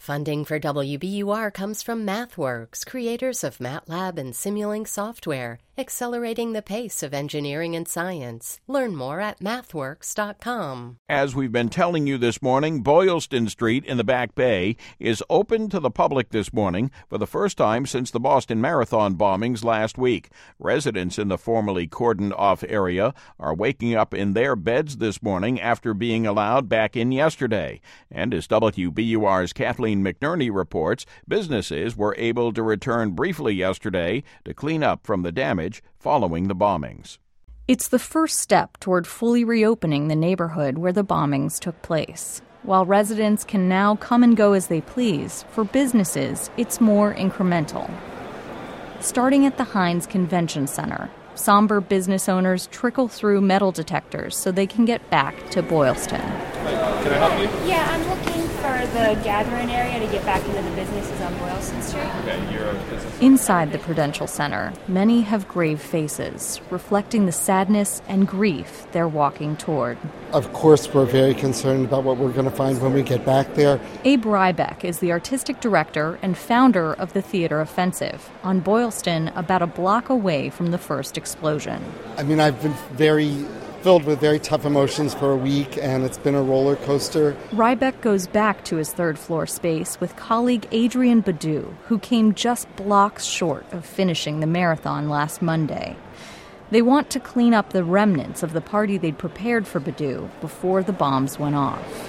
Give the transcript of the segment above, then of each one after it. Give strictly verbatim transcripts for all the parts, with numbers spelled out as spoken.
Funding for W B U R comes from MathWorks, creators of MATLAB and Simulink software, accelerating the pace of engineering and science. Learn more at mathworks dot com. As we've been telling you this morning, Boylston Street in the Back Bay is open to the public this morning for the first time since the Boston Marathon bombings last week. Residents in the formerly cordoned-off area are waking up in their beds this morning after being allowed back in yesterday. And as W B U R's Kathleen McNerney reports, businesses were able to return briefly yesterday to clean up from the damage following the bombings. It's the first step toward fully reopening the neighborhood where the bombings took place. While residents can now come and go as they please, for businesses, it's more incremental. Starting at the Heinz Convention Center, somber business owners trickle through metal detectors so they can get back to Boylston. Can I help you? Yeah, I'm looking for the gathering area to get back into the businesses on Boylston Street. Okay, you're a business. Inside the Prudential Center, many have grave faces, reflecting the sadness and grief they're walking toward. Of course, we're very concerned about what we're going to find when we get back there. Abe Rybeck is the artistic director and founder of the Theater Offensive on Boylston, about a block away from the first explosion. I mean, I've been very filled with very tough emotions for a week, and it's been a roller coaster. Rybeck goes back to his third-floor space with colleague Adrian Badu, who came just blocks short of finishing the marathon last Monday. They want to clean up the remnants of the party they'd prepared for Badu before the bombs went off.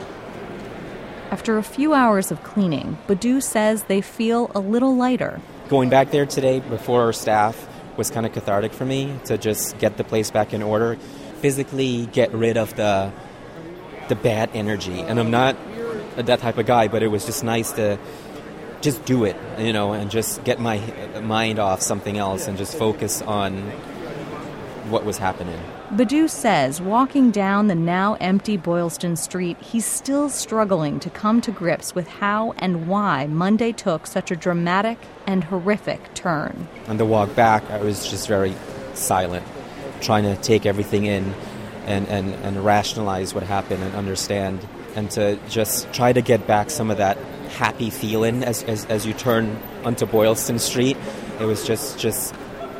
After a few hours of cleaning, Badu says they feel a little lighter. Going back there today before our staff was kind of cathartic for me to just get the place back in order, physically get rid of the the bad energy. And I'm not that type of guy, but it was just nice to just do it, you know, and just get my mind off something else and just focus on what was happening. Badu says walking down the now empty Boylston Street, he's still struggling to come to grips with how and why Monday took such a dramatic and horrific turn. On the walk back, I was just very silent, trying to take everything in and, and, and rationalize what happened and understand, and to just try to get back some of that happy feeling as as, as you turn onto Boylston Street. It was just just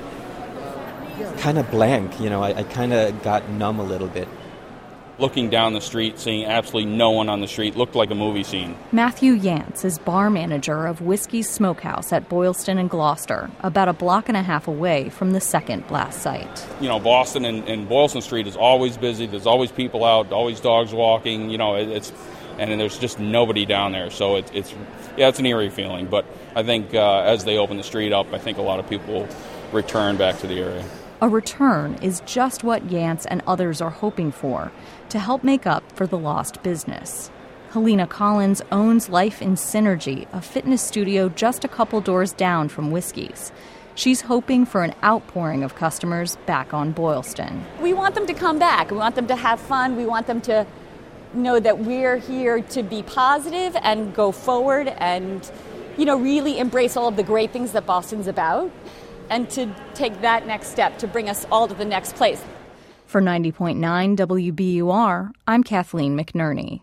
kind of blank, you know, I, I kind of got numb a little bit. Looking down the street, seeing absolutely no one on the street, looked like a movie scene. Matthew Yance is bar manager of Whiskey's Smokehouse at Boylston and Gloucester, about a block and a half away from the second blast site. You know, Boston and, and Boylston Street is always busy. There's always people out, always dogs walking, you know, it, it's, and there's just nobody down there. So it, it's, yeah, it's an eerie feeling. But I think uh, as they open the street up, I think a lot of people return back to the area. A return is just what Yance and others are hoping for to help make up for the lost business. Helena Collins owns Life in Synergy, a fitness studio just a couple doors down from Whiskey's. She's hoping for an outpouring of customers back on Boylston. We want them to come back. We want them to have fun. We want them to know that we're here to be positive and go forward and, you know, really embrace all of the great things that Boston's about, and to take that next step to bring us all to the next place. For ninety point nine W B U R, I'm Kathleen McNerney.